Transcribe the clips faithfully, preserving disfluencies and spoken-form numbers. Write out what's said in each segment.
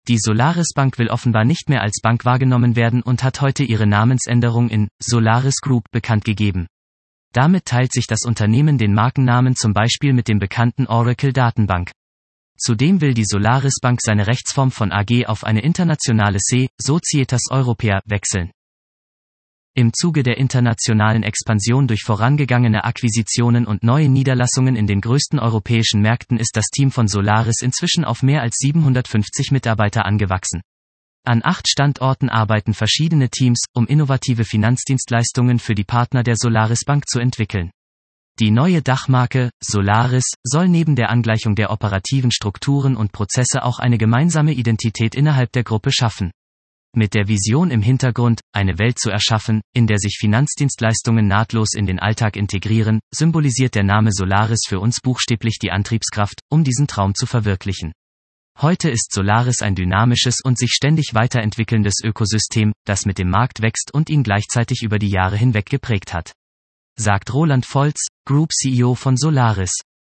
Die Solaris Bank will offenbar nicht mehr als Bank wahrgenommen werden und hat heute ihre Namensänderung in Solaris Group bekannt gegeben. Damit teilt sich das Unternehmen den Markennamen zum Beispiel mit dem bekannten Oracle Datenbank. Zudem will die Solaris Bank seine Rechtsform von A G auf eine internationale S E, Societas Europea, wechseln. Im Zuge der internationalen Expansion durch vorangegangene Akquisitionen und neue Niederlassungen in den größten europäischen Märkten ist das Team von Solaris inzwischen auf mehr als siebenhundertfünfzig Mitarbeiter angewachsen. An acht Standorten arbeiten verschiedene Teams, um innovative Finanzdienstleistungen für die Partner der Solaris Bank zu entwickeln. Die neue Dachmarke, Solaris, soll neben der Angleichung der operativen Strukturen und Prozesse auch eine gemeinsame Identität innerhalb der Gruppe schaffen. Mit der Vision im Hintergrund, eine Welt zu erschaffen, in der sich Finanzdienstleistungen nahtlos in den Alltag integrieren, symbolisiert der Name Solaris für uns buchstäblich die Antriebskraft, um diesen Traum zu verwirklichen. Heute ist Solaris ein dynamisches und sich ständig weiterentwickelndes Ökosystem, das mit dem Markt wächst und ihn gleichzeitig über die Jahre hinweg geprägt hat. Sagt Roland Volz, Group C E O von Solaris.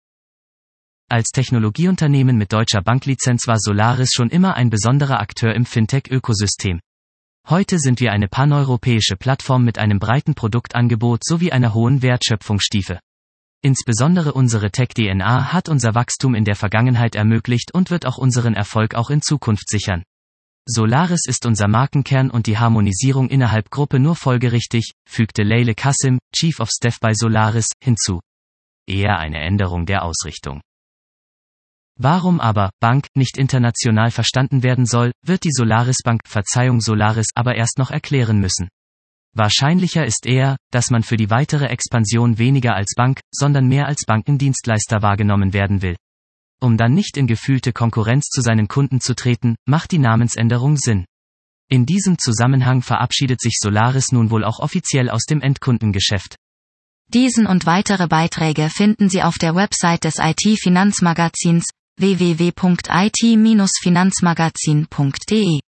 Als Technologieunternehmen mit deutscher Banklizenz war Solaris schon immer ein besonderer Akteur im Fintech-Ökosystem. Heute sind wir eine paneuropäische Plattform mit einem breiten Produktangebot sowie einer hohen Wertschöpfungstiefe. Insbesondere unsere Tech-D N A hat unser Wachstum in der Vergangenheit ermöglicht und wird auch unseren Erfolg auch in Zukunft sichern. Solaris ist unser Markenkern und die Harmonisierung innerhalb Gruppe nur folgerichtig, fügte Leyle Kassim, Chief of Staff bei Solaris, hinzu. Eher eine Änderung der Ausrichtung. Warum aber Bank nicht international verstanden werden soll, wird die Solaris Bank, Verzeihung Solaris, aber erst noch erklären müssen. Wahrscheinlicher ist eher, dass man für die weitere Expansion weniger als Bank, sondern mehr als Bankendienstleister wahrgenommen werden will. Um dann nicht in gefühlte Konkurrenz zu seinen Kunden zu treten, macht die Namensänderung Sinn. In diesem Zusammenhang verabschiedet sich Solaris nun wohl auch offiziell aus dem Endkundengeschäft. Diesen und weitere Beiträge finden Sie auf der Website des I T-Finanzmagazins w w w punkt i t Bindestrich finanzmagazin punkt d e.